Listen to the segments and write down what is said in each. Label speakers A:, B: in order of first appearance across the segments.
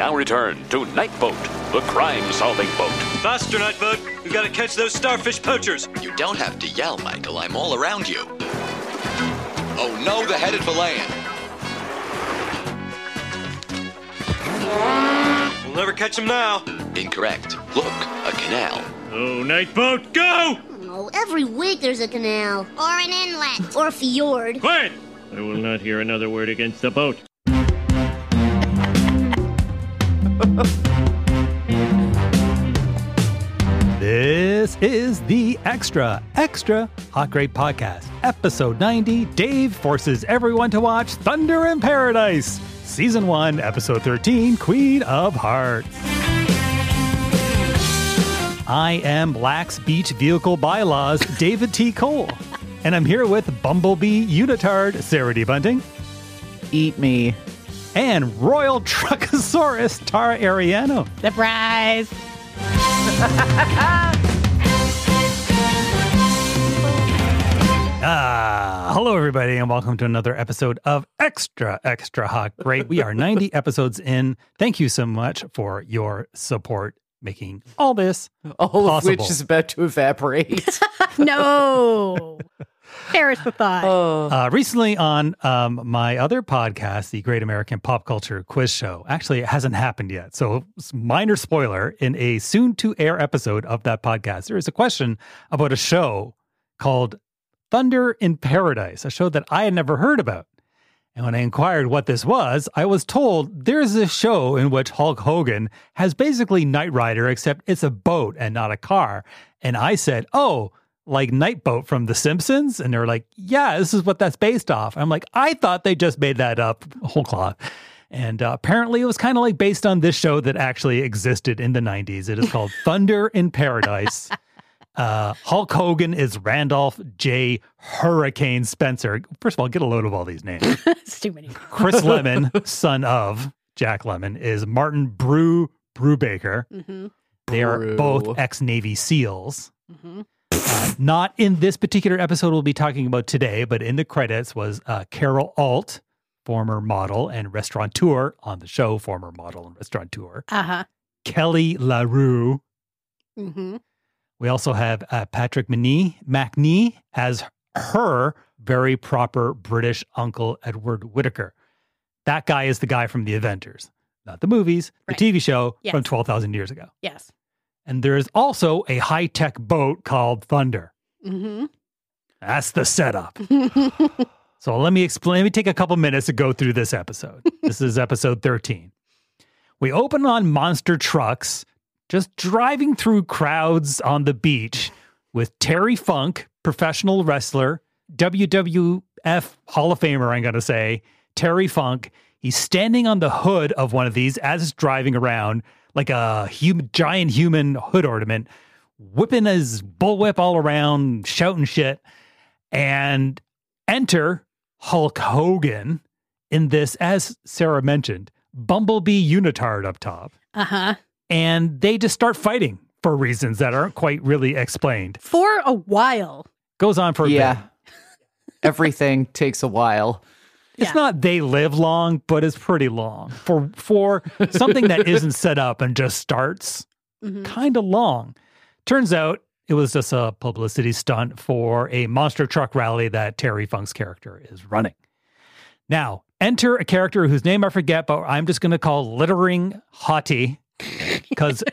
A: now return to Night Boat, the crime-solving boat.
B: Faster, Night Boat. We've got to catch those starfish poachers.
C: You don't have to yell, Michael. I'm all around you. Oh no, they're headed for land.
B: We'll never catch them now.
C: Incorrect. Look, a canal.
B: Oh, Night Boat, go!
D: Oh, every week there's a canal. Or an inlet. Or a fjord.
B: Quiet! I will not hear another word against the boat.
E: This is the Extra Hot Great Podcast, episode 90. Dave forces everyone to watch Thunder in Paradise, season 1, episode 13, Queen of Hearts. I am Black's Beach Vehicle Bylaws, David T. Cole, and I'm here with Bumblebee Unitard, Sarah D. Bunting.
F: Eat me.
E: And Royal Truckosaurus, Tara Ariano.
F: Surprise!
E: Hello everybody, and welcome to another episode of Extra Hot Great. We are 90 episodes in. Thank you so much for your support making all this
F: All
E: possible.
F: of which is about to evaporate.
G: No. Perish the thought.
E: Recently on my other podcast, the Great American Pop Culture Quiz Show, actually it hasn't happened yet. So minor spoiler, in a soon to air episode of that podcast, there is a question about a show called Thunder in Paradise, a show that I had never heard about. And when I inquired what this was, I was told there's a show in which Hulk Hogan has basically Knight Rider, except it's a boat and not a car. And I said, oh, like Night Boat from The Simpsons? And they're like, yeah, this is what that's based off. I'm like, I thought they just made that up whole cloth. And apparently it was kind of like based on this show that actually existed in the 90s. It is called Thunder in Paradise. Hulk Hogan is Randolph J. Hurricane Spencer. First of all, get a load of all these names.
G: It's too many.
E: Chris Lemon, son of Jack Lemmon, is Martin Brubaker.
G: Mm-hmm.
E: They are
F: Brew.
E: both ex-Navy SEALs.
G: Mm-hmm.
E: Not in this particular episode we'll be talking about today, but in the credits was Carol Alt, former model and restaurateur on the show, former model and restaurateur.
G: Uh-huh.
E: Kelly LaRue.
G: Mm-hmm.
E: We also have Patrick Macnee as her very proper British uncle, Edward Whittaker. That guy is the guy from The Avengers, not the movies,
G: Right.
E: the TV show
G: Yes.
E: from 12,000 years ago.
G: Yes.
E: And there is also a high-tech boat called Thunder.
G: Mm-hmm.
E: That's the setup. So let me explain. Let me take a couple minutes to go through this episode. This is episode 13. We open on monster trucks, just driving through crowds on the beach with Terry Funk, professional wrestler, WWF Hall of Famer, I'm going to say, Terry Funk. He's standing on the hood of one of these as it's driving around like a giant human hood ornament, whipping his bullwhip all around, shouting shit. And enter Hulk Hogan in this, as Sarah mentioned, Bumblebee Unitard up top.
G: Uh-huh.
E: And they just start fighting for reasons that aren't quite really explained.
G: For a while.
E: Goes on for a bit.
F: Yeah. Everything takes a while.
E: It's
G: Yeah.
E: not they live long, but it's pretty long. For something that isn't set up and just starts,
G: Mm-hmm.
E: kind of long. Turns out it was just a publicity stunt for a monster truck rally that Terry Funk's character is running. Now, enter a character whose name I forget, but I'm just going to call Littering Hottie because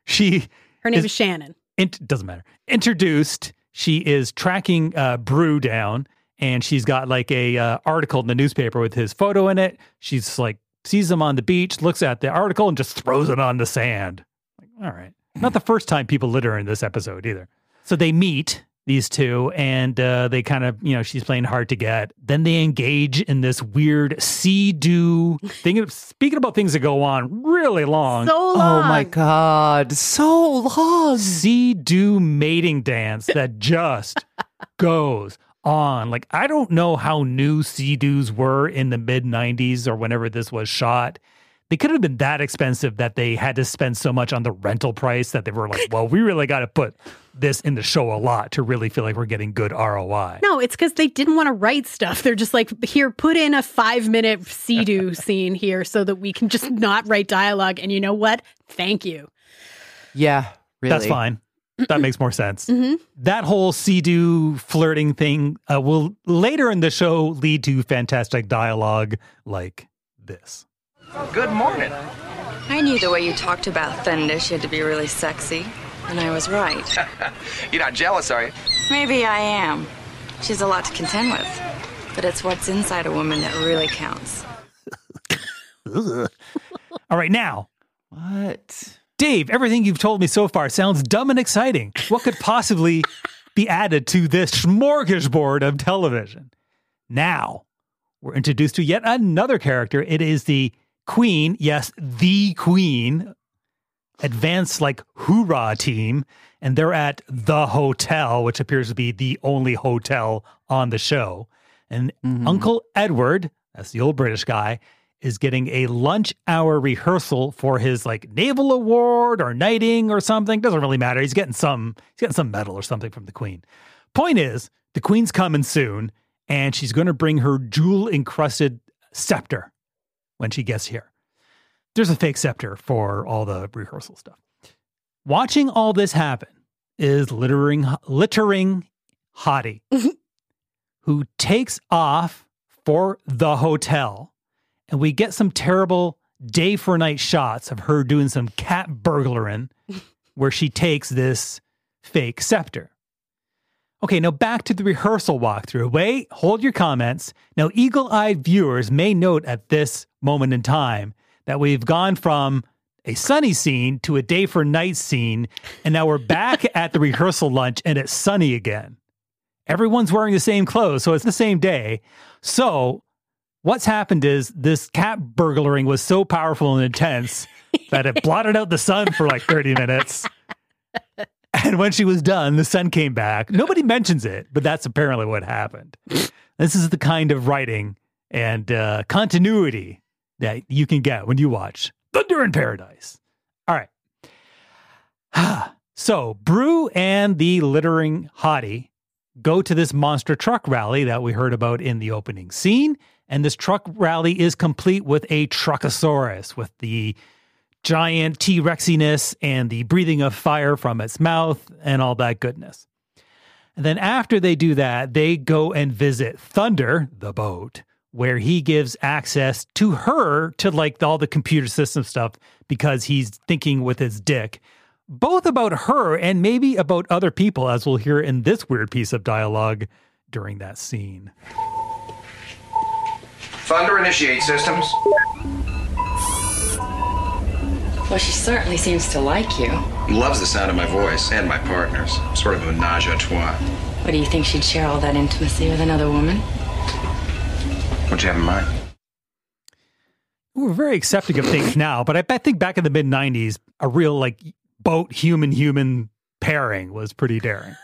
G: Her name is Shannon.
E: doesn't matter. Introduced, she is tracking Brew down, and she's got like a article in the newspaper with his photo in it. She's like, sees him on the beach, looks at the article, and just throws it on the sand. Like, all right. Not the first time people litter in this episode either. So they meet, these two, and they kind of, she's playing hard to get. Then they engage in this weird sea-doo thing. Speaking about things that go on really long.
G: So long.
F: Oh my God. So long.
E: Sea-doo mating dance that just goes on. Like, I don't know how new sea-doos were in the mid-90s or whenever this was shot. they could have been that expensive that they had to spend so much on the rental price that they were like, well, we really got to put this in the show a lot to really feel like we're getting good ROI.
G: No, it's because they didn't want to write stuff. They're just like, here, put in a 5-minute Sea-Doo scene here so that we can just not write dialogue. And you know what? Thank you.
F: Yeah, really.
E: That's fine. That makes more sense.
G: Mm-hmm.
E: That whole Sea-Doo flirting thing will later in the show lead to fantastic dialogue like this.
H: Good morning.
I: I knew the way you talked about Thundish had to be really sexy, and I was right.
H: You're not jealous, are you?
I: Maybe I am. She's a lot to contend with, but it's what's inside a woman that really counts.
E: All right, now,
F: What?
E: Dave, everything you've told me so far sounds dumb and exciting. What could possibly be added to this smorgasbord of television? Now, we're introduced to yet another character. It is the Queen, yes, the Queen, advanced like hoorah team, and they're at the hotel, which appears to be the only hotel on the show. And Uncle Edward, that's the old British guy, is getting a lunch hour rehearsal for his like naval award or knighting or something. Doesn't really matter. He's getting some medal or something from the Queen. Point is, the Queen's coming soon, and she's going to bring her jewel-encrusted scepter when she gets here. There's a fake scepter for all the rehearsal stuff. Watching all this happen is littering Hottie, who takes off for the hotel, and we get some terrible day for night shots of her doing some cat burglaring where she takes this fake scepter. Okay, now back to the rehearsal walkthrough. Wait, hold your comments. Now, eagle-eyed viewers may note at this moment in time that we've gone from a sunny scene to a day for night scene, and now we're back at the rehearsal lunch and it's sunny again. Everyone's wearing the same clothes, so it's the same day. So what's happened is this cat burglaring was so powerful and intense that it blotted out the sun for like 30 minutes. And when she was done, the sun came back. Nobody mentions it, but that's apparently what happened. This is the kind of writing and continuity that you can get when you watch Thunder in Paradise. All right. So Brew and the littering Hottie go to this monster truck rally that we heard about in the opening scene. And this truck rally is complete with a Truckosaurus with the giant T-Rexiness and the breathing of fire from its mouth and all that goodness. And then after they do that, they go and visit Thunder, the boat, where he gives access to her to like all the computer system stuff because he's thinking with his dick, both about her and maybe about other people, as we'll hear in this weird piece of dialogue during that scene.
H: Thunder initiate systems.
I: Well, she certainly seems to like you.
H: Loves the sound of my voice and my partner's. Sort of a menage a trois.
I: What, do you think she'd share all that intimacy with another woman?
H: What you have in mind?
E: We're very accepting of things now, but I think back in the mid-90s, a real like boat human pairing was pretty daring.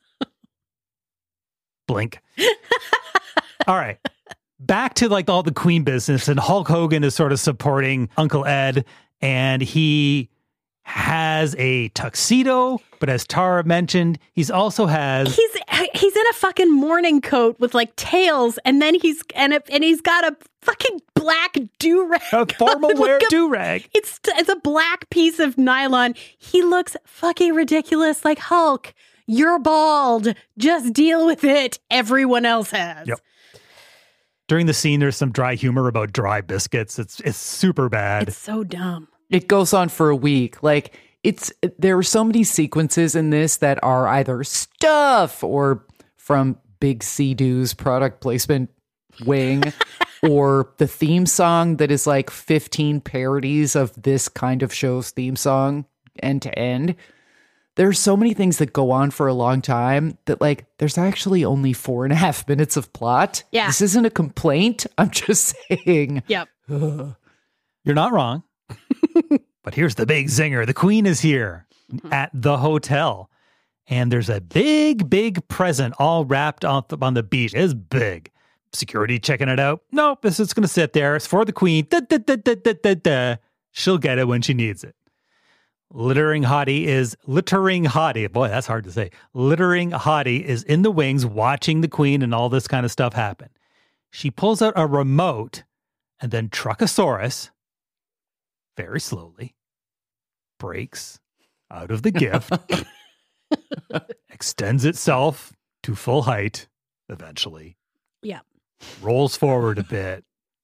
E: Blink. All right. Back to like all the Queen business, and Hulk Hogan is sort of supporting Uncle Ed, and he has a tuxedo, but as Tara mentioned, he's also has
G: he's in a fucking morning coat with like tails, and then he's got a fucking black do-rag.
E: a formal wear
G: like
E: do-rag.
G: It's a black piece of nylon. He looks fucking ridiculous. Like, Hulk, you're bald. Just deal with it. Everyone else has.
E: Yep. During the scene, there's some dry humor about dry biscuits. It's super bad.
G: It's so dumb.
F: It goes on for a week. Like, there are so many sequences in this that are either stuff or from Big Sea-Doo's product placement wing or the theme song that is like 15 parodies of this kind of show's theme song end to end. There's so many things that go on for a long time that like there's actually only 4.5 minutes of plot.
G: Yeah.
F: This isn't a complaint. I'm just saying.
G: Yep.
E: You're not wrong. But here's the big zinger. The Queen is here at the hotel. And there's a big present all wrapped up on the beach. It's big. security checking it out. Nope, this is going to sit there. It's for the queen. She'll get it when she needs it. Littering Hottie. Boy, that's hard to say. Littering Hottie is in the wings watching the queen and all this kind of stuff happen. She pulls out a remote, and then Truckosaurus, very slowly, breaks out of the gift, extends itself to full height, eventually.
G: Yeah.
E: Rolls forward a bit.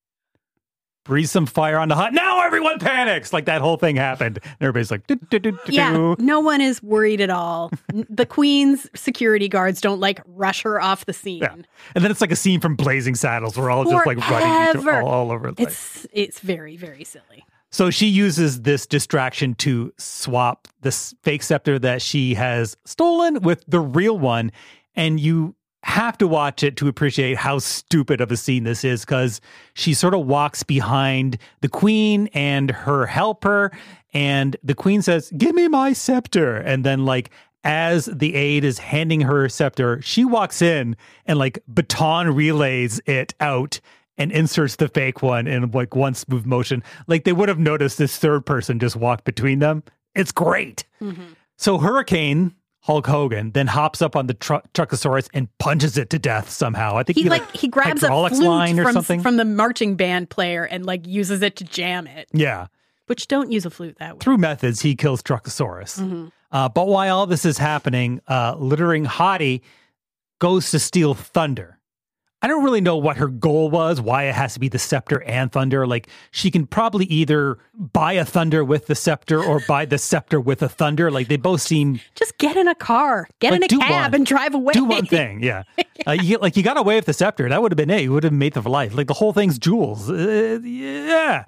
E: Breathes some fire on the hot. Now everyone panics. Like that whole thing happened. And everybody's like,
G: yeah, no one is worried at all. The queen's security guards don't like rush her off the scene.
E: Yeah. And then it's like a scene from Blazing Saddles. We're all just like running all over the place.
G: It's very, very silly.
E: So she uses this distraction to swap this fake scepter that she has stolen with the real one. And you have to watch it to appreciate how stupid of a scene this is, because she sort of walks behind the queen and her helper, and the queen says, "Give me my scepter." And then like as the aide is handing her scepter, she walks in and like baton relays it out and inserts the fake one in like one smooth motion. Like they would have noticed this third person just walked between them. It's great. Mm-hmm. So Hurricane Hulk Hogan then hops up on the Truckosaurus and punches it to death somehow. I think
G: he grabs a flute
E: line or something
G: from the marching band player and like uses it to jam it.
E: Yeah.
G: Which don't use a flute that way.
E: Through methods, he kills Truckosaurus. Mm-hmm. But while all this is happening, Littering Hottie goes to steal Thunder. I don't really know what her goal was, why it has to be the scepter and Thunder. Like, she can probably either buy a Thunder with the scepter or buy the scepter with a Thunder. Like, they both seem...
G: Just get in a car, get in a cab and drive away.
E: Do one thing, yeah. You got away with the scepter. That would have been it. You would have made it for life. Like, the whole thing's jewels. Yeah.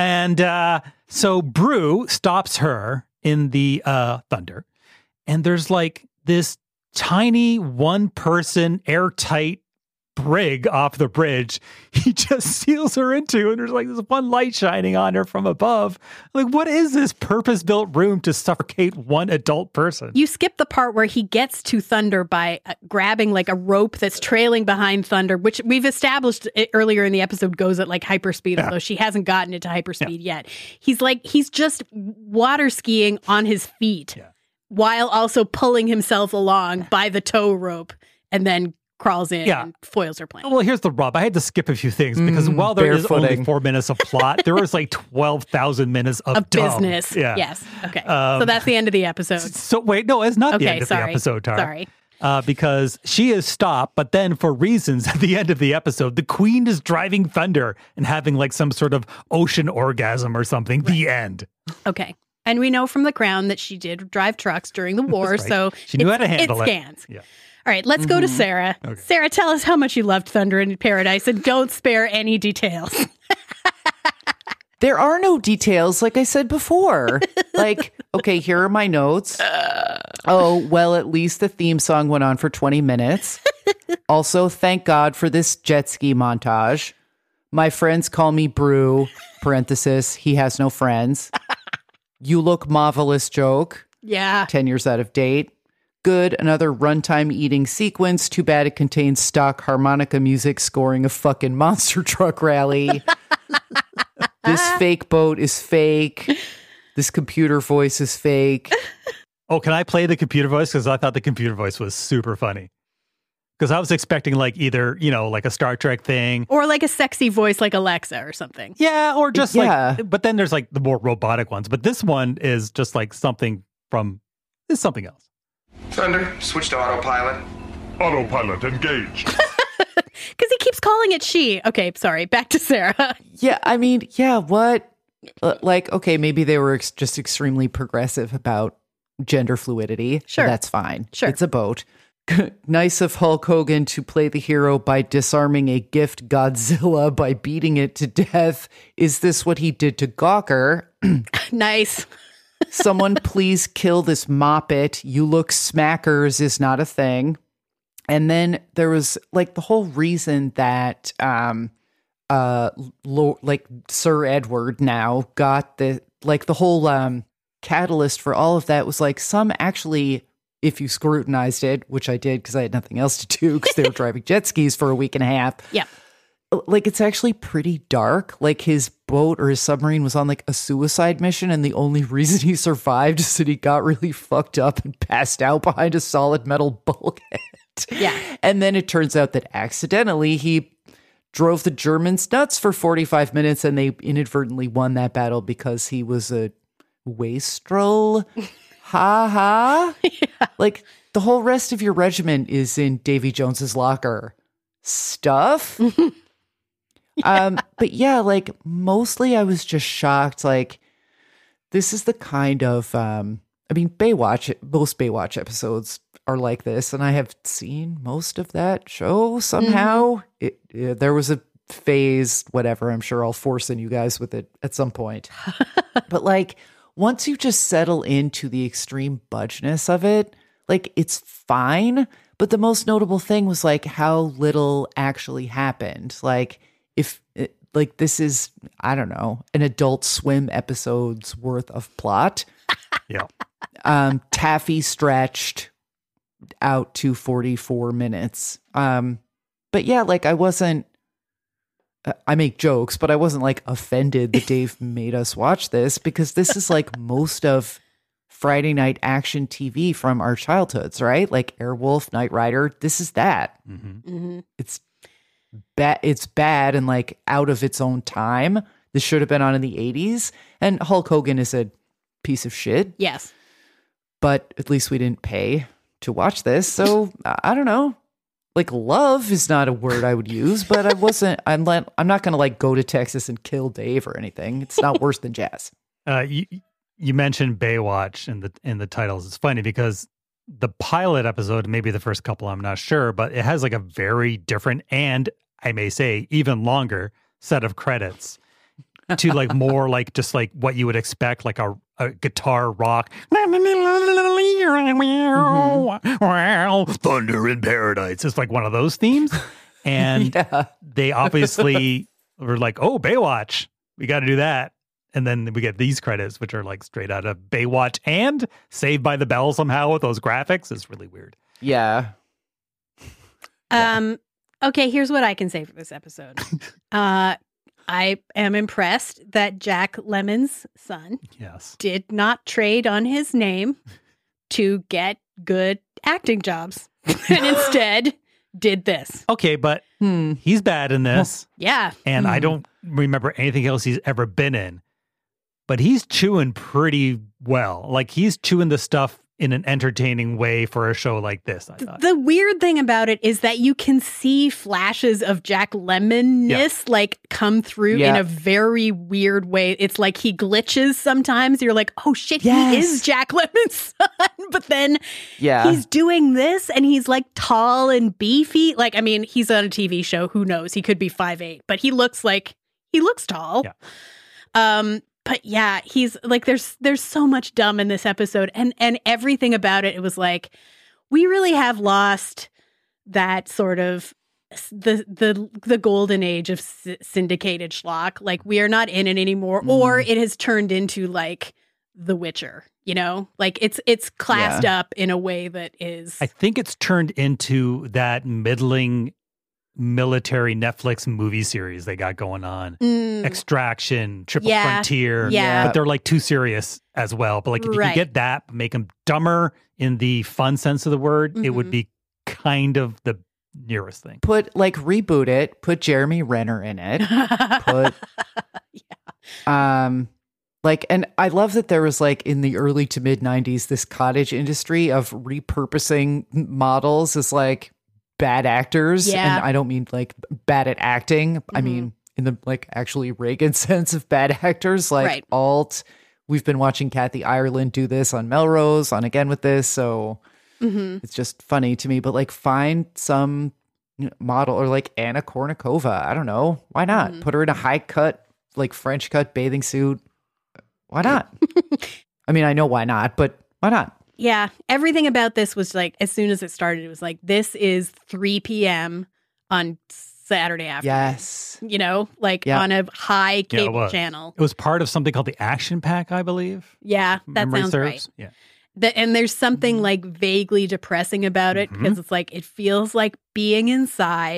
E: And so Brew stops her in the Thunder. And there's like this tiny one-person airtight brig off the bridge he just seals her into, and there's like this one light shining on her from above. Like, what is this purpose-built room to suffocate one adult person?
G: You skip the part where he gets to Thunder by grabbing like a rope that's trailing behind Thunder, which we've established earlier in the episode goes at like hyperspeed, although she hasn't gotten it to hyperspeed yet. He's just water skiing on his feet while also pulling himself along by the tow rope, and then crawls in and foils her plan.
E: Well, here's the rub. I had to skip a few things because while there is only 4 minutes of plot, there was like 12,000 minutes of
G: business.
E: Yeah.
G: Yes. Okay. So that's the end of the episode.
E: So wait, no, it's not the end of the episode, Tara.
G: Sorry.
E: Because she is stopped, but then for reasons at the end of the episode, the queen is driving Thunder and having like some sort of ocean orgasm or something. Right. The end.
G: Okay. And we know from The Crown that she did drive trucks during the war, right. So
E: she knew how to handle it.
G: Scans. Yeah. All right, let's go to Sarah. Okay. Sarah, tell us how much you loved Thunder in Paradise, and don't spare any details.
F: There are no details, like I said before. Like, okay, here are my notes. Oh, well, at least the theme song went on for 20 minutes. Also, thank God for this jet ski montage. My friends call me Brew, parenthesis, he has no friends. You look marvelous joke.
G: Yeah.
F: 10 years out of date. Good, another runtime eating sequence. Too bad it contains stock harmonica music scoring a fucking monster truck rally. This fake boat is fake. This computer voice is fake.
E: Oh, can I play the computer voice? Because I thought the computer voice was super funny. Because I was expecting like either, like a Star Trek thing.
G: Or like a sexy voice like Alexa or something.
E: Yeah, or just like, but then there's like the more robotic ones. But this one is just like something something else.
H: Thunder, switch to autopilot.
A: Autopilot engaged.
G: Because he keeps calling it she. Okay, sorry. Back to Sarah.
F: Yeah, I mean, what? Like, okay, maybe they were just extremely progressive about gender fluidity.
G: Sure.
F: That's fine.
G: Sure.
F: It's a boat. Nice of Hulk Hogan to play the hero by disarming a gift Godzilla by beating it to death. Is this what he did to Gawker?
G: Nice.
F: Someone please kill this moppet. You look smackers is not a thing. And then there was like the whole reason that like Sir Edward now got the whole catalyst for all of that was like some actually, if you scrutinized it, which I did because I had nothing else to do because they were driving jet skis for a week and a half.
G: Yeah.
F: like it's actually pretty dark. Like his boat or his submarine was on like a suicide mission, and the only reason he survived is that he got really fucked up and passed out behind a solid metal bulkhead.
G: Yeah.
F: And then it turns out that accidentally he drove the Germans nuts for 45 minutes, and they inadvertently won that battle because he was a wastrel. Ha ha. Yeah. Like the whole rest of your regiment is in Davy Jones's locker. Stuff. But yeah, like mostly I was just shocked. Like this is the kind of, Baywatch, most Baywatch episodes are like this. And I have seen most of that show somehow. There was a phase, whatever, I'm sure I'll force in you guys with it at some point. But like, once you just settle into the extreme budgeness of it, like it's fine. But the most notable thing was like how little actually happened. Like if like this is, I don't know, an Adult Swim episode's worth of plot.
E: Yeah.
F: Taffy stretched out to 44 minutes. But yeah, like I wasn't, I make jokes, but I wasn't like offended that Dave made us watch this, because this is like most of Friday night action TV from our childhoods, right? Like Airwolf, Knight Rider. This is that. It's bad. It's bad and like out of its own time. This should have been on in the 80s. And Hulk Hogan is a piece of shit.
G: Yes.
F: But at least we didn't pay to watch this. So I don't know. Like love is not a word I would use, but I'm not going to like go to Texas and kill Dave or anything. It's not worse than jazz.
E: You mentioned Baywatch in the titles. It's funny because the pilot episode, maybe the first couple, I'm not sure, but it has like a very different and I may say even longer set of credits to like more like just like what you would expect, like a guitar rock. Thunder in Paradise. It's like one of those themes. And they obviously were like, oh, Baywatch, we got to do that. And then we get these credits, which are like straight out of Baywatch and Saved by the Bell somehow with those graphics. It's really weird.
F: Yeah.
G: Okay, here's what I can say for this episode. I am impressed that Jack Lemmon's son did not trade on his name to get good acting jobs and instead did this.
E: Okay, but he's bad in this.
G: Yeah.
E: And I don't remember anything else he's ever been in. But he's chewing pretty well. Like he's chewing the stuff in an entertaining way for a show like this, I thought.
G: The weird thing about it is that you can see flashes of Jack Lemmon-ness like come through in a very weird way. It's like he glitches sometimes. You're like, oh shit, he is Jack Lemmon's son. But then he's doing this and he's like tall and beefy. Like, I mean, he's on a TV show. Who knows? He could be 5'8", but he looks tall. Yeah. But yeah, he's like, there's so much dumb in this episode and everything about it. It was like, we really have lost that sort of the golden age of syndicated schlock. Like we are not in it anymore, or it has turned into like The Witcher, you know, like it's classed up in a way that is.
E: I think it's turned into that middling military Netflix movie series they got going on. Extraction, Triple Frontier.
G: Yeah.
E: But they're like too serious as well. But like if you could get that, make them dumber in the fun sense of the word, it would be kind of the nearest thing.
F: Reboot it, put Jeremy Renner in it. And I love that there was like in the early to mid 90s this cottage industry of repurposing models as like bad actors.
G: Yeah.
F: And I don't mean like bad at acting. I mean in the like actually Reagan sense of bad actors, like alt. We've been watching Kathy Ireland do this on Melrose, on Again with This. So it's just funny to me, but like find some model or like Anna Kournikova. I don't know. Why not? Put her in a high cut, like French cut bathing suit. Why not? I mean, I know why not, but why not?
G: Yeah, everything about this was like, as soon as it started, it was like, this is 3 p.m. on Saturday afternoon.
F: Yes.
G: You know, like on a high cable channel.
E: It was part of something called the Action Pack, I believe.
G: Yeah, that sounds right.
E: Yeah.
G: And there's something like vaguely depressing about it because it's like, it feels like being inside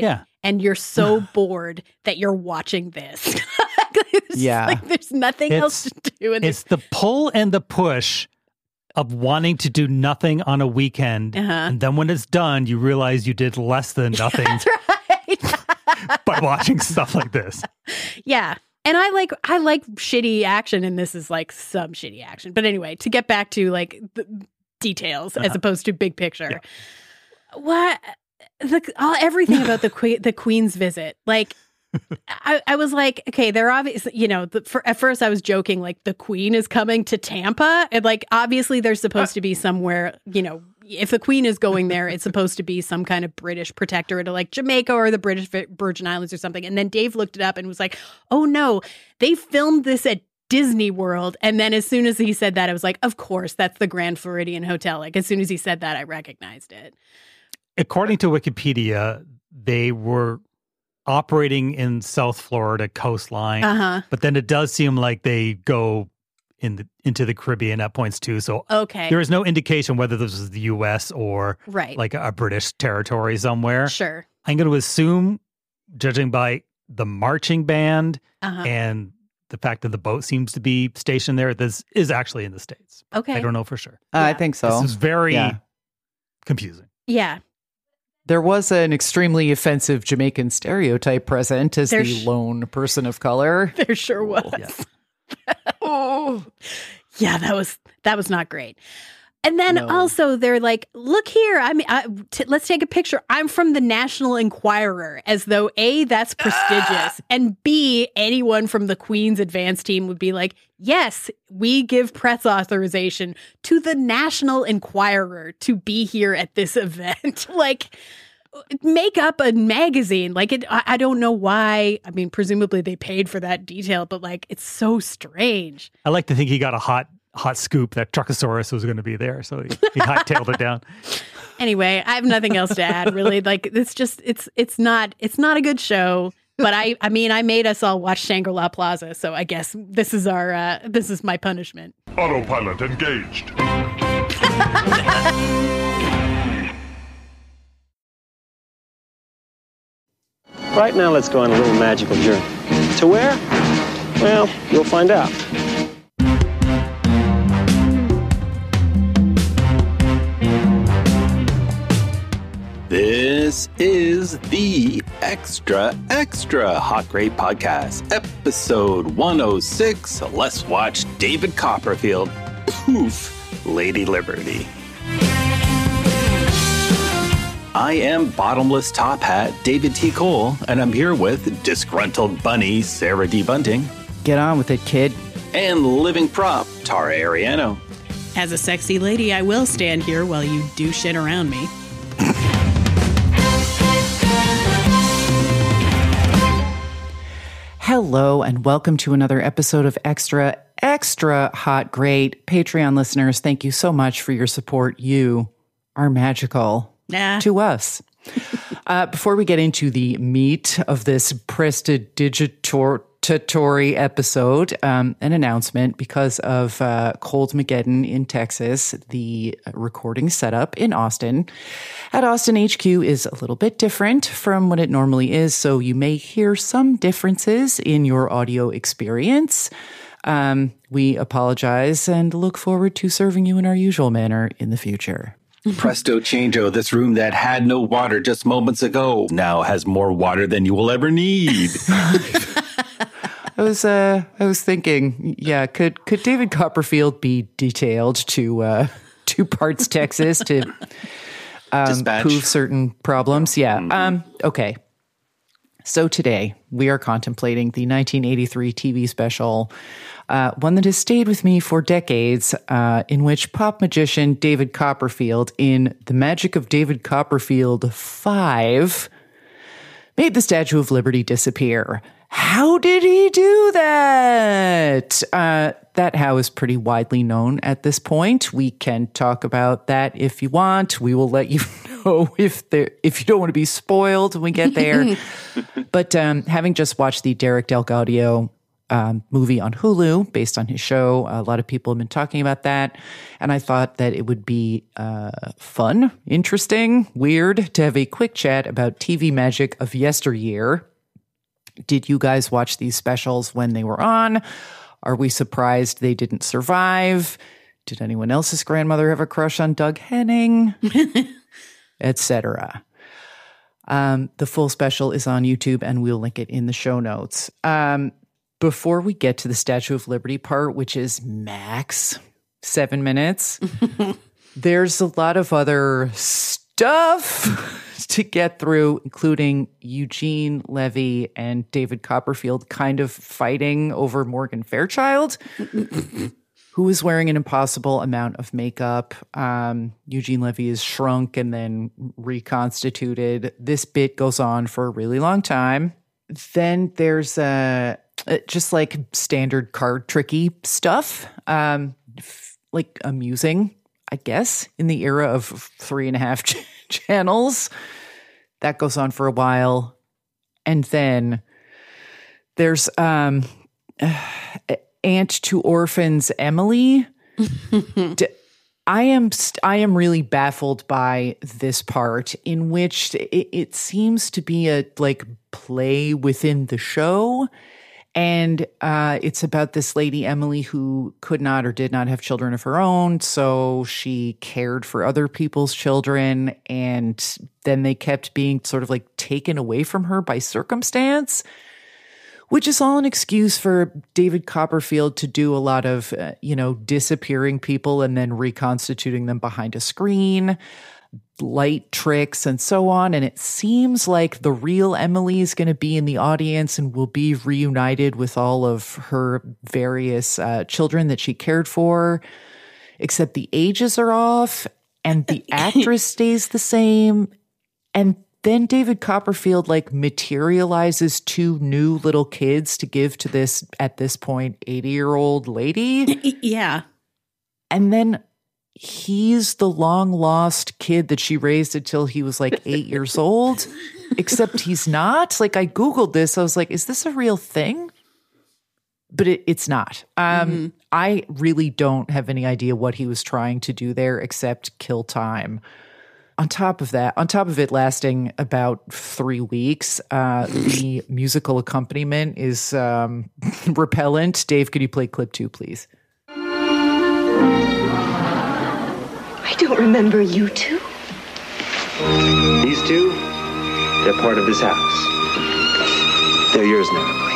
G: and you're so bored that you're watching this. There's nothing else to do.
E: It's the pull and the push of wanting to do nothing on a weekend. And then when it's done, you realize you did less than nothing.
G: That's right.
E: by watching stuff like this.
G: Yeah. And I like shitty action, and this is like some shitty action. But anyway, to get back to like the details as opposed to big picture. Yeah. Everything about the Queen's visit, like I was like, okay, they're obviously, at first I was joking, like the Queen is coming to Tampa, and like obviously there's supposed to be somewhere, if the Queen is going there, it's supposed to be some kind of British protectorate, like Jamaica or the British Virgin Islands or something. And then Dave looked it up and was like, oh no, they filmed this at Disney World. And then as soon as he said that, I was like, of course, that's the Grand Floridian Hotel. Like as soon as he said that, I recognized it. According
E: to Wikipedia, they were operating in South Florida coastline, but then it does seem like they go into the Caribbean at points too. So there is no indication whether this is the U.S. or like a British territory somewhere.
G: Sure.
E: I'm going to assume, judging by the marching band and the fact that the boat seems to be stationed there, this is actually in the States.
G: Okay.
E: I don't know for sure.
F: I think so.
E: This is very confusing.
G: Yeah.
F: There was an extremely offensive Jamaican stereotype present as the lone person of color.
G: There sure was. Yeah, that was not great. And then also they're like, look here, let's take a picture. I'm from the National Enquirer, as though A, that's prestigious, and B, anyone from the Queen's advance team would be like, yes, we give press authorization to the National Enquirer to be here at this event. Like, make up a magazine. Like, I don't know why. I mean, presumably they paid for that detail, but like, it's so strange.
E: I like to think he got a hot scoop that Truckosaurus was going to be there, so he hightailed it down.
G: Anyway, I have nothing else to add, really. Like, it's not a good show. But I made us all watch Shangri-La Plaza, so I guess this is my punishment.
A: Autopilot engaged.
J: Right now, let's go on a little magical journey. To where? Well, you'll find out.
K: This is the Extra Hot Great Podcast, episode 106. Let's watch David Copperfield poof Lady Liberty. I am bottomless top hat David T. Cole, and I'm here with disgruntled bunny Sarah D. Bunting.
F: Get on with it, kid.
K: And living prop Tara Ariano.
L: As a sexy lady, I will stand here while you do shit around me.
F: Hello, and welcome to another episode of Extra Hot Great. Patreon listeners, thank you so much for your support. You are magical to us. Before we get into the meat of this prestidigitatory episode, an announcement because of Coldmageddon in Texas. The recording setup in Austin at Austin HQ is a little bit different from what it normally is, so you may hear some differences in your audio experience. We apologize and look forward to serving you in our usual manner in the future.
K: Presto changeo, this room that had no water just moments ago now has more water than you will ever need.
F: I was thinking, could David Copperfield be detailed to Parts, Texas to prove certain problems? Yeah. Okay. So today we are contemplating the 1983 TV special, one that has stayed with me for decades, in which pop magician David Copperfield in The Magic of David Copperfield 5 made the Statue of Liberty disappear. How did he do that? That how is pretty widely known at this point. We can talk about that if you want. We will let you know if you don't want to be spoiled when we get there. But having just watched the Derek DelGaudio movie on Hulu based on his show. A lot of people have been talking about that. And I thought that it would be fun, interesting, weird to have a quick chat about TV magic of yesteryear. Did you guys watch these specials when they were on? Are we surprised they didn't survive? Did anyone else's grandmother have a crush on Doug Henning? Etc. The full special is on YouTube, and we'll link it in the show notes. Before we get to the Statue of Liberty part, which is max 7 minutes, there's a lot of other stuff to get through, including Eugene Levy and David Copperfield kind of fighting over Morgan Fairchild, who is wearing an impossible amount of makeup. Eugene Levy is shrunk and then reconstituted. This bit goes on for a really long time. Then there's just like standard card tricky stuff, like amusing, I guess, in the era of 3.5 channels. That goes on for a while. And then there's Aunt to Orphans Emily. I am really baffled by this part, in which it seems to be a like play within the show. And it's about this lady, Emily, who could not or did not have children of her own. So she cared for other people's children. And then they kept being sort of like taken away from her by circumstance, which is all an excuse for David Copperfield to do a lot of, disappearing people and then reconstituting them behind a screen, light tricks and so on. And it seems like the real Emily is going to be in the audience and will be reunited with all of her various children that she cared for, except the ages are off and the actress stays the same. And then David Copperfield like materializes 2 new little kids to give to this, at this point, 80-year-old lady.
L: Yeah.
F: And then he's the long lost kid that she raised until he was like 8 years old, except he's not. Like, I Googled this. I was like, is this a real thing? But it's not. I really don't have any idea what he was trying to do there except kill time. On top of it lasting about 3 weeks, the musical accompaniment is repellent. Dave, could you play clip 2, please?
M: I don't remember you two.
J: These two, they're part of this house. They're yours now, Emily.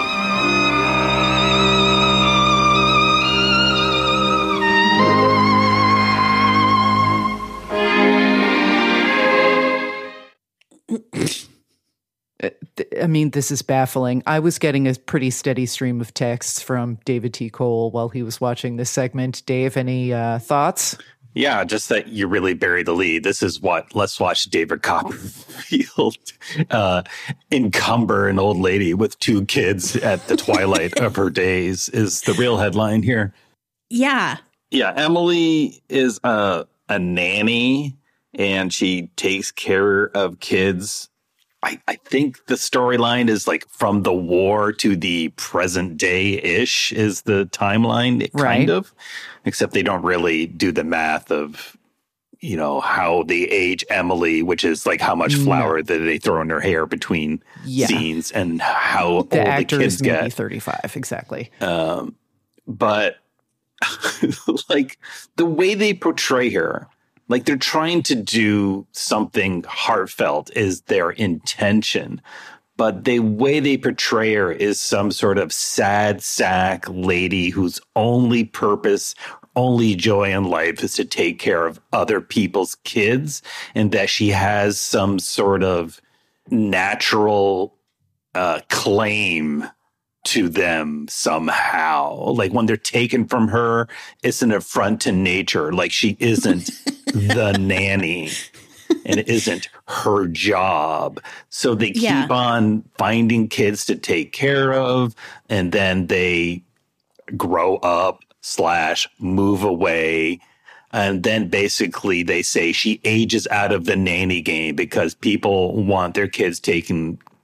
F: I mean, this is baffling. I was getting a pretty steady stream of texts from David T. Cole while he was watching this segment. Dave, any thoughts?
K: Yeah, just that you really bury the lead. This is what, let's watch David Copperfield encumber an old lady with 2 kids at the twilight of her days is the real headline here.
L: Yeah.
K: Yeah, Emily is a nanny and she takes care of kids. I think the storyline is like from the war to the present day-ish is the timeline, kind of. Except they don't really do the math of, how they age Emily, which is like how much flour that they throw in her hair between scenes and how old the kids get.
F: Maybe 35, exactly.
K: But like the way they portray her, like they're trying to do something heartfelt is their intention. But the way they portray her is some sort of sad sack lady whose only purpose, only joy in life is to take care of other people's kids, and that she has some sort of natural claim to them somehow. Like when they're taken from her, it's an affront to nature. Like she isn't the nanny and it isn't her job. So they keep on finding kids to take care of, and then they grow up / move away. And then basically they say she ages out of the nanny game because people want their kids taken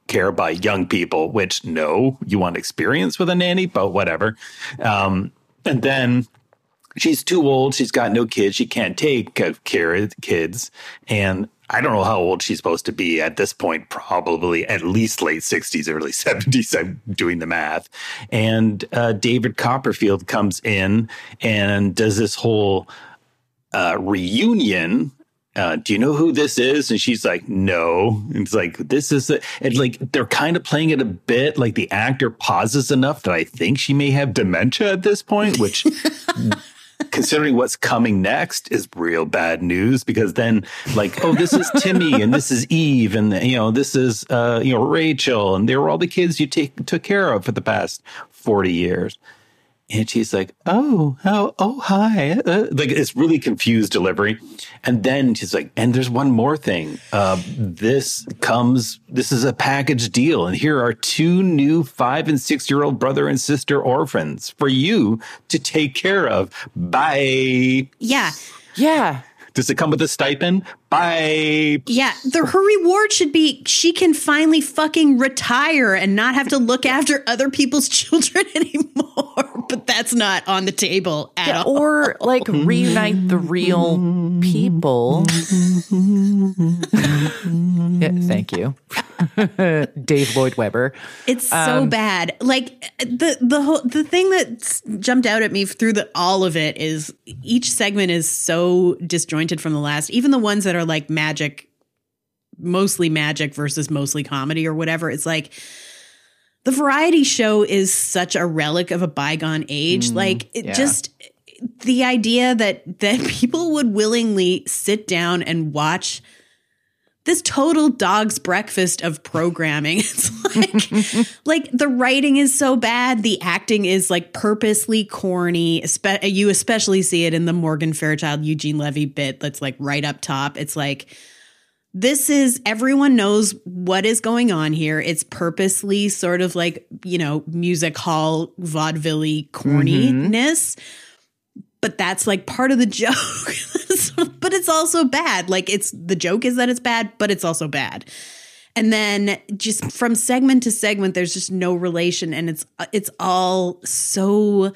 K: care by young people, which no, you want experience with a nanny, but whatever. And then she's too old. She's got no kids. She can't take care of kids. And I don't know how old she's supposed to be at this point, probably at least late 60s, early 70s. I'm doing the math. And David Copperfield comes in and does this whole reunion. Do you know who this is? And she's like, no. And it's like, this is and like, they're kind of playing it a bit like the actor pauses enough that I think she may have dementia at this point, which considering what's coming next is real bad news, because then like, oh, this is Timmy and this is Eve and, this is, Rachel, and they were all the kids you took care of for the past 40 years. And she's like, oh, hi. Like, it's really confused delivery. And then she's like, and there's one more thing. This is a package deal. And here are 2 new 5 and 6-year-old brother and sister orphans for you to take care of. Bye.
L: Yeah.
F: Yeah.
K: Does it come with a stipend? Bye.
L: Yeah. Her reward should be she can finally fucking retire and not have to look after other people's children anymore. But that's not on the table at all.
F: Or like reunite the real people. Yeah, thank you. Dave Lloyd Webber.
L: It's so bad. Like the thing that jumped out at me through all of it is each segment is so disjointed from the last. Even the ones that are like mostly magic versus mostly comedy or whatever. It's like the variety show is such a relic of a bygone age. Just the idea that people would willingly sit down and watch this total dog's breakfast of programming. It's like the writing is so bad. The acting is like purposely corny. You especially see it in the Morgan Fairchild, Eugene Levy bit that's like right up top. It's like, everyone knows what is going on here. It's purposely sort of like, music hall vaudeville corniness. But that's like part of the joke. But it's also bad. Like the joke is that it's bad, but it's also bad. And then just from segment to segment, there's just no relation. And it's all so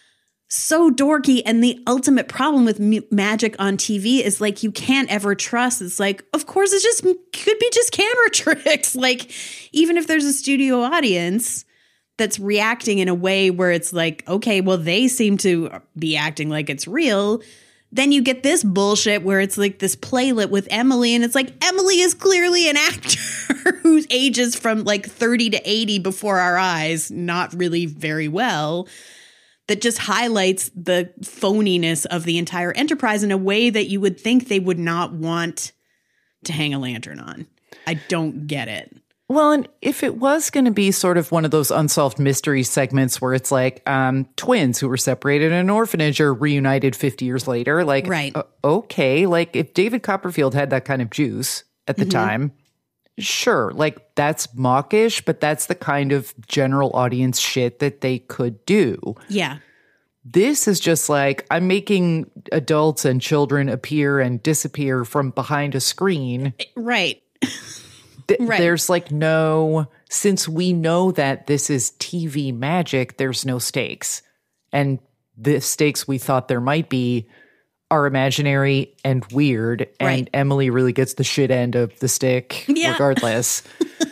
L: dorky. And the ultimate problem with magic on TV is like, you can't ever trust. It's like, of course, could be just camera tricks. Like, even if there's a studio audience that's reacting in a way where it's like, okay, well, they seem to be acting like it's real. Then you get this bullshit where it's like this playlet with Emily, and it's like, Emily is clearly an actor who ages from like 30 to 80 before our eyes, not really very well. That just highlights the phoniness of the entire enterprise in a way that you would think they would not want to hang a lantern on. I don't get it.
F: Well, and if it was going to be sort of one of those unsolved mystery segments where it's like twins who were separated in an orphanage are reunited 50 years later, like,
L: right.
F: Okay, like if David Copperfield had that kind of juice at the time, sure, like that's mawkish, but that's the kind of general audience shit that they could do.
L: Yeah.
F: This is just like, I'm making adults and children appear and disappear from behind a screen.
L: Right. Right.
F: There's like since we know that this is TV magic, there's no stakes. And the stakes we thought there might be are imaginary and weird.
L: Right.
F: And Emily really gets the shit end of the stick regardless.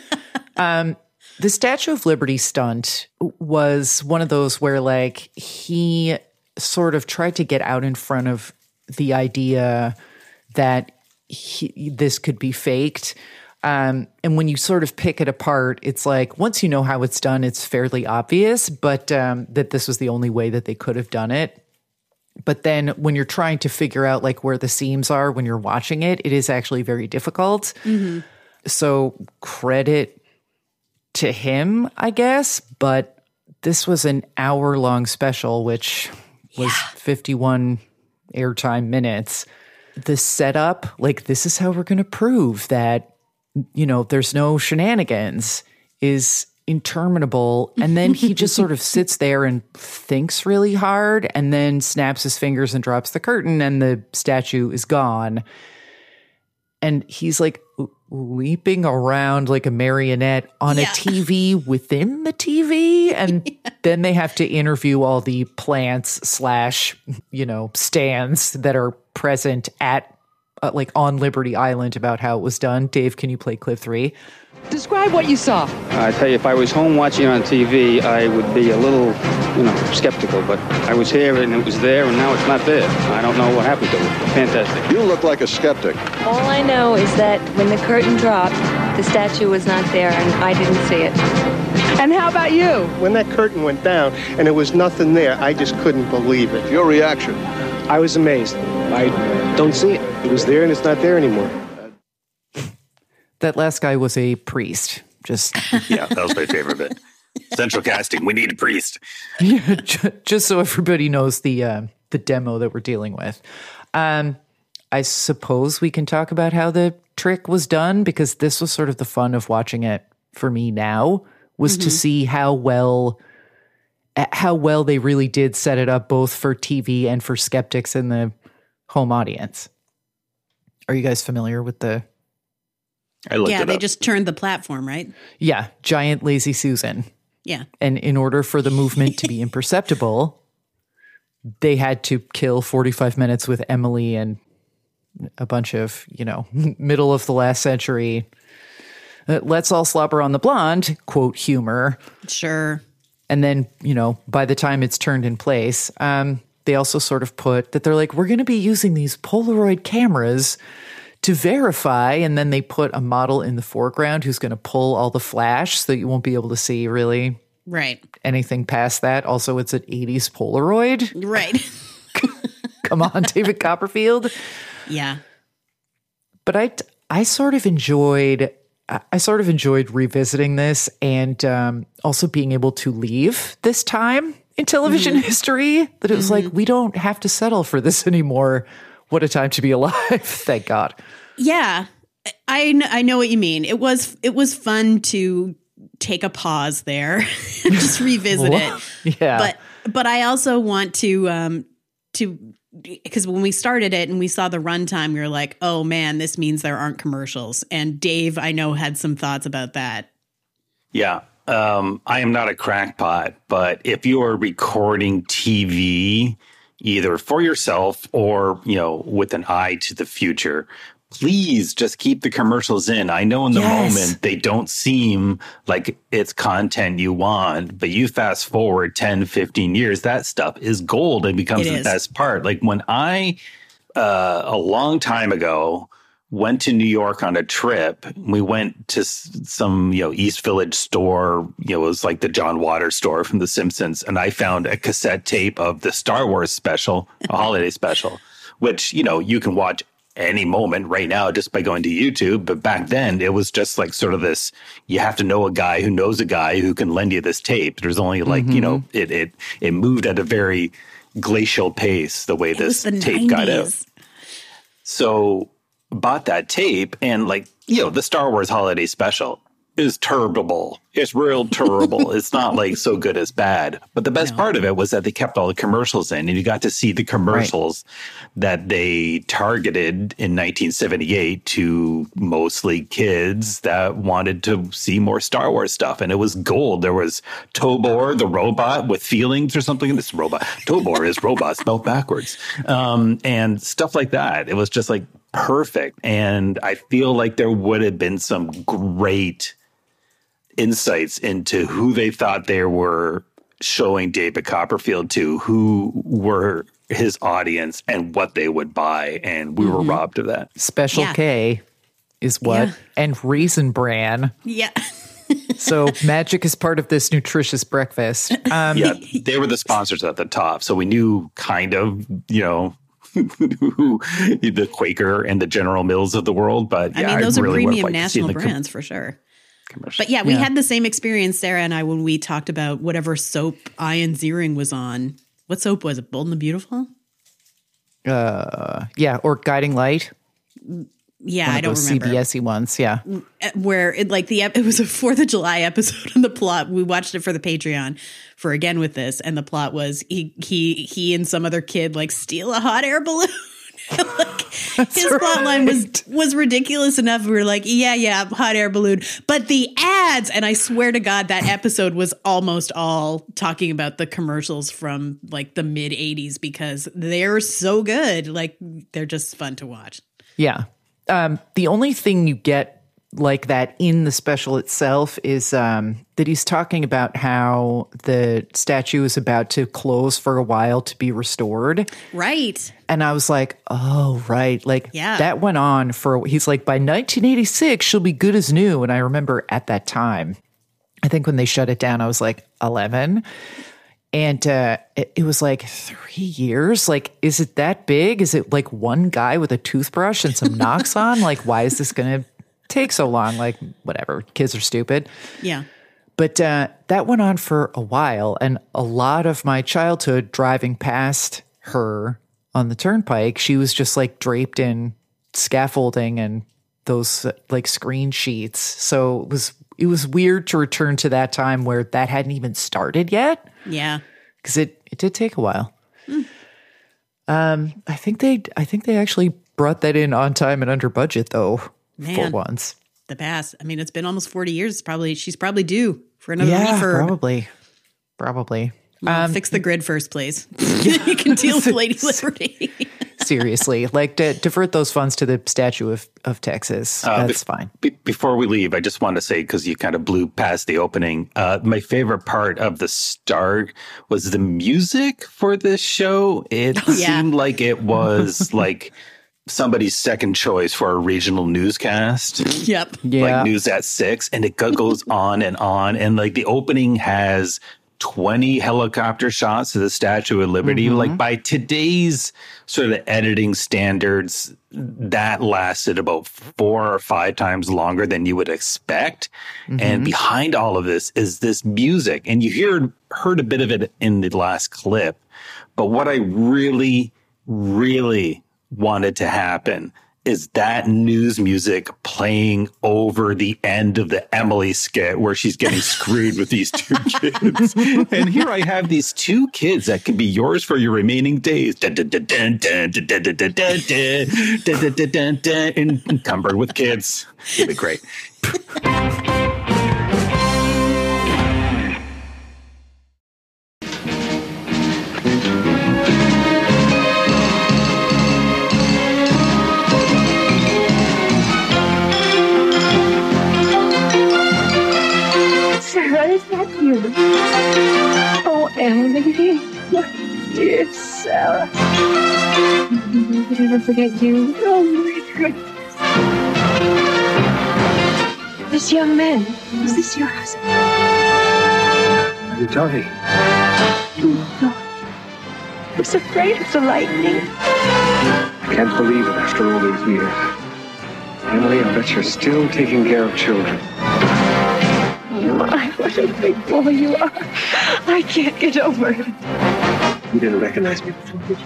F: The Statue of Liberty stunt was one of those where like he sort of tried to get out in front of the idea that this could be faked. And when you sort of pick it apart, it's like, once you know how it's done, it's fairly obvious, but that this was the only way that they could have done it. But then when you're trying to figure out like where the seams are when you're watching it, it is actually very difficult. Mm-hmm. So credit to him, I guess. But this was an hour-long special, which was 51 airtime minutes. The setup, like, this is how we're going to prove that, there's no shenanigans, is interminable. And then he just sort of sits there and thinks really hard and then snaps his fingers and drops the curtain and the statue is gone. and he's like leaping around like a marionette on a TV within the TV. And then they have to interview all the plants / stands that are present at like on Liberty Island about how it was done. Dave, can you play clip 3?
N: Describe what you saw.
O: I tell you, if I was home watching on TV, I would be a little, skeptical. But I was here and it was there, and now it's not there. I don't know what happened to it. Fantastic.
A: You look like a skeptic.
M: All I know is that when the curtain dropped, the statue was not there, and I didn't see it.
N: And how about you?
P: When that curtain went down and there was nothing there, I just couldn't believe it.
A: Your reaction?
P: I was amazed. I don't see it. It was there and it's not there anymore.
F: That last guy was a priest.
K: Yeah, that was my favorite bit. Central casting. We need a priest.
F: Yeah, just so everybody knows the demo that we're dealing with. I suppose we can talk about how the trick was done, because this was sort of the fun of watching it for me now, was to see how well they really did set it up, both for TV and for skeptics in the home audience. Are you guys familiar with the...
L: They just turned the platform, right?
F: Yeah, giant lazy Susan.
L: Yeah.
F: And in order for the movement to be imperceptible, they had to kill 45 minutes with Emily and a bunch of, middle of the last century, let's all slobber on the blonde, quote, humor.
L: Sure.
F: And then, by the time it's turned in place, they also sort of put that they're like, we're going to be using these Polaroid cameras to verify, and then they put a model in the foreground who's going to pull all the flash so that you won't be able to see really anything past that. Also, it's an 80s Polaroid.
L: Right.
F: Come on, David Copperfield.
L: Yeah.
F: But I sort of enjoyed revisiting this, and also being able to leave this time in television history, that it was like, we don't have to settle for this anymore. What a time to be alive. Thank God.
L: Yeah. I know what you mean. It was fun to take a pause there and just revisit it.
F: Yeah.
L: But I also want to because when we started it and we saw the runtime, we were like, oh man, this means there aren't commercials. And Dave, I know, had some thoughts about that.
K: Yeah. I am not a crackpot, but if you are recording TV, either for yourself or, with an eye to the future, please just keep the commercials in. I know in the moment they don't seem like it's content you want, but you fast forward 10, 15 years, that stuff is gold and becomes the best part. Like when I, a long time ago, went to New York on a trip, we went to some, East Village store, it was like the John Waters store from The Simpsons. And I found a cassette tape of the Star Wars special, a holiday special, which, you can watch any moment right now just by going to YouTube. But back then it was just like sort of this, you have to know a guy who knows a guy who can lend you this tape. There's only like, it moved at a very glacial pace, the way this tape 90s. Got out. So bought that tape, and the Star Wars holiday special is terrible. It's real terrible. It's not like so good as bad. But the best part of it was that they kept all the commercials in, and you got to see the commercials that they targeted in 1978 to mostly kids that wanted to see more Star Wars stuff. And it was gold. There was Tobor, the robot with feelings or something. This robot, Tobor is robot spelled backwards. And stuff like that. It was just like perfect. And I feel like there would have been some great insights into who they thought they were showing David Copperfield to, who were his audience and what they would buy. And we were robbed of that.
F: Special K is what? And Raisin Bran.
L: Yeah.
F: So magic is part of this nutritious breakfast.
K: They were the sponsors at the top. So we knew kind of, the Quaker and the General Mills of the world. But
L: I mean, those are really premium national brands for sure. But we had the same experience, Sarah and I, when we talked about whatever soap Ian Ziering was on. What soap was it? Bold and the Beautiful?
F: Or Guiding Light.
L: Yeah, I don't remember.
F: CBS-y ones, yeah.
L: Where it was a 4th of July episode, and the plot, we watched it for the Patreon for Again With This, and the plot was he and some other kid steal a hot air balloon His plotline was ridiculous enough. We were like, yeah, hot air balloon. But the ads, and I swear to God, that episode was almost all talking about the commercials from like the mid 80s because they're so good. Like they're just fun to watch.
F: Yeah. The only thing you get like that in the special itself is that he's talking about how the statue is about to close for a while to be restored.
L: Right.
F: And I was like, oh, right. Like that went on for, he's like, by 1986, she'll be good as new. And I remember at that time, I think when they shut it down, I was like 11. And it was like 3 years. Like, is it that big? Is it like one guy with a toothbrush and some knocks on? Like, why is this going to take so long? Like, whatever. Kids are stupid.
L: Yeah.
F: But that went on for a while. And a lot of my childhood driving past her on the turnpike, she was just like draped in scaffolding and those like screen sheets. So it was weird to return to that time where that hadn't even started yet.
L: Yeah.
F: Because it did take a while. I think they actually brought that in on time and under budget though.
L: Man,
F: for once.
L: The past. I mean, it's been almost 40 years. She's probably due for another refurb.
F: Probably.
L: Fix the grid first, please. You can deal with Lady Liberty.
F: Seriously, like divert those funds to the Statue of Texas. That's fine.
K: Before we leave, I just want to say, because you kind of blew past the opening, my favorite part of the start was the music for this show. It seemed like it was like somebody's second choice for a regional newscast.
L: Yep.
F: Yeah.
K: Like News at 6. And it goes on. And like the opening has 20 helicopter shots of the Statue of Liberty.
F: Mm-hmm.
K: Like by today's sort of editing standards, that lasted about 4 or 5 times longer than you would expect. Mm-hmm. And behind all of this is this music. And you heard a bit of it in the last clip. But what I really, really wanted to happen is that news music playing over the end of the Emily skit where she's getting screwed with these 2 kids. And here I have these 2 kids that can be yours for your remaining days. Encumbered with kids. It'd be great.
Q: Is that you? Oh, Emily, my dear Sarah. I would never forget you. Oh, my goodness. This young man, is this your husband?
P: Are you Tony?
Q: No. I was afraid of the lightning.
P: I can't believe it after all these years. Emily, I bet you're still taking care of children.
Q: My, what a big boy you are. I can't get over it.
P: You didn't recognize me before, did you?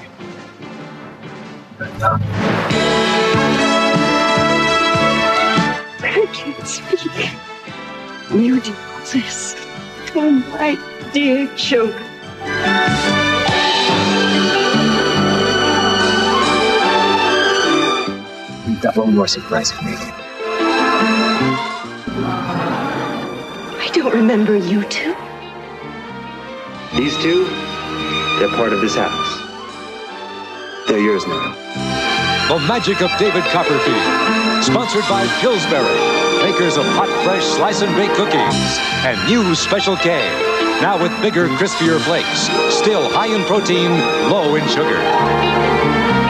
Q: I can't speak. You do this for my dear children.
P: You've got one more surprise for me.
Q: I don't remember you two.
J: These 2, they're part of this house. They're yours now.
R: The Magic of David Copperfield. Sponsored by Pillsbury, makers of hot, fresh slice and bake cookies. And new Special K, now with bigger, crispier flakes. Still high in protein, low in sugar.